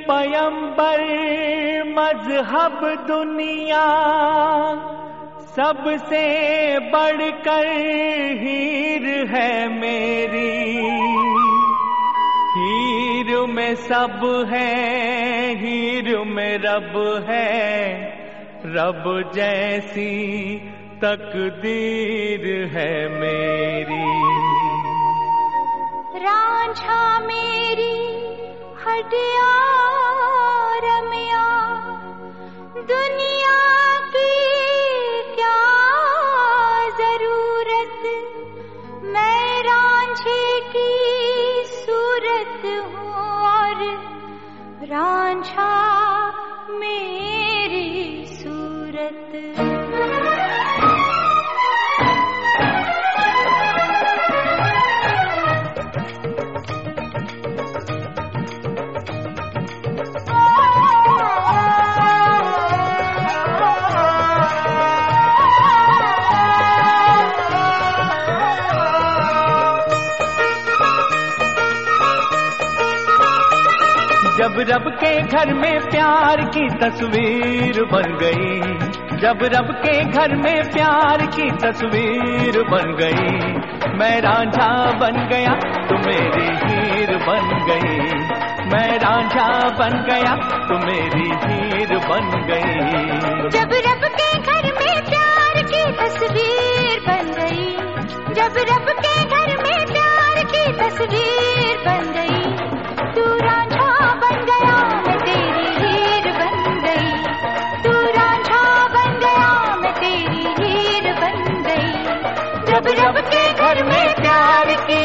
पयंबर मजहब दुनिया सबसे बढ़कर हीर है मेरी। हीर में सब है, हीर में रब है, रब जैसी तकदीर है मेरी। रांझा मेरी हड्डियां रमिया, दुनिया की क्या जरूरत, मैं रांझे की सूरत हूँ और रांझा मेरी सूरत। जब रब के घर में प्यार की तस्वीर बन गई, जब रब के घर में प्यार की तस्वीर बन गई, मैं रांझा बन गया तो मेरी हीर बन गई। मैं रांझा बन गया तो मेरी हीर बन गई। जब रब के घर में प्यार की तस्वीर बन गई, जब रब के घर में प्यार की तस्वीर बन गई, तू रांझा बन गया मैं तेरी हीर बन गई। तू रांझा बन गया मैं तेरी हीर बन गई। जब रब के घर में प्यार की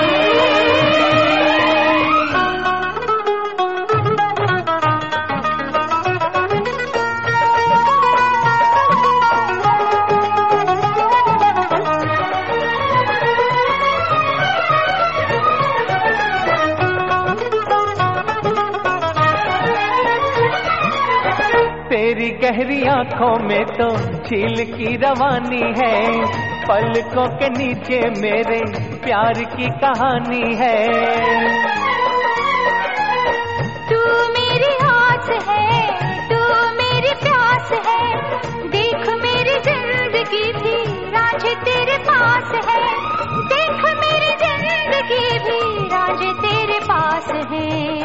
तेरी गहरी आंखों में तो झील की रवानी है, पलकों के नीचे मेरे प्यार की कहानी है। तू मेरी आस है, तू मेरी प्यास है, देख मेरी जिंदगी भी रांझे तेरे पास है। देख मेरी जिंदगी भी रांझे तेरे पास है।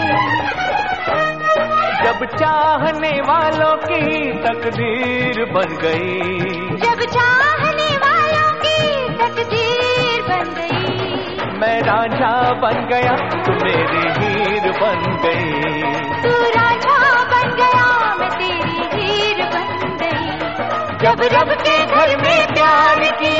जब चाहने वालों की तकदीर बन गई, जब चाहने वालों की तकदीर बन गई, मैं रांझा बन गया तो मेरी हीर बन गई। तू रांझा बन गया मैं तेरी हीर बन गई। जब रब के घर में प्यार की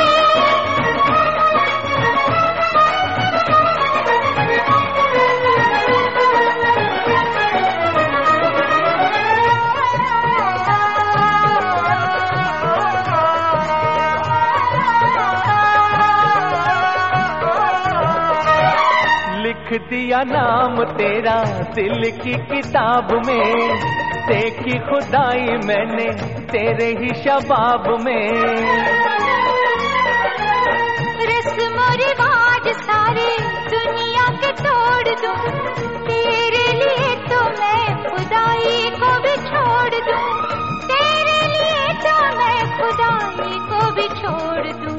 लिख दिया नाम तेरा दिल की किताब में, देखी खुदाई मैंने तेरे ही शबाब में। रस्म रिवाज सारे दुनिया के तोड़ दूं, तेरे लिए तो मैं खुदाई को भी छोड़ दूं। तेरे लिए तो मैं खुदाई को भी छोड़ दूं।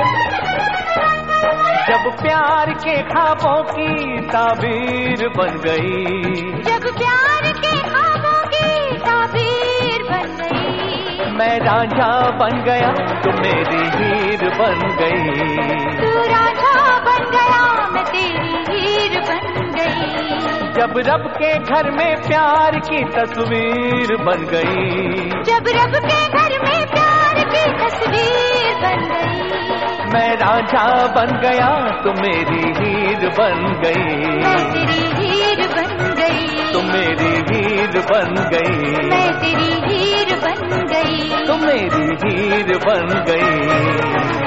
जब प्यार के ख्वाबों की ताबीर बन गई, जब प्यार के ख्वाबों की ताबीर बन गई, मैं रांझा बन गया तो मेरी हीर बन गई। तू रांझा बन गया मैं तेरी हीर बन गई। जब रब के घर में प्यार की तस्वीर बन गई, जब रब के घर में प्यार की तस्वीर बन गई, मैं रांझा बन गया तो मेरी हीर बन गई। मैं तेरी हीर बन गई, तो मेरी हीर बन गई। मैं तेरी हीर बन गई, तो मेरी हीर बन गई।